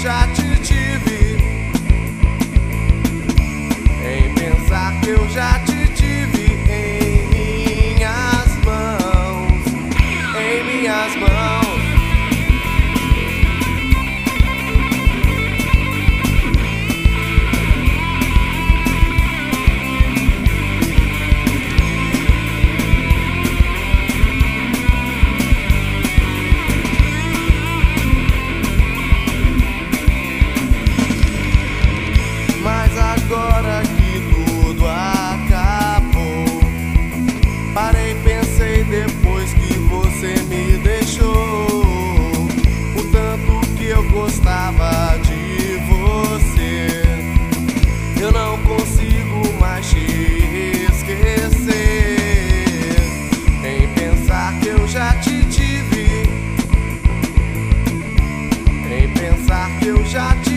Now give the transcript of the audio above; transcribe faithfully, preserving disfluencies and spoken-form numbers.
já te tive, em pensar que eu já te tive em minhas mãos, em minhas mãos. Agora que tudo acabou, parei e pensei depois que você me deixou, o tanto que eu gostava de você, eu não consigo mais te esquecer, em pensar que eu já te tive, em pensar que eu já te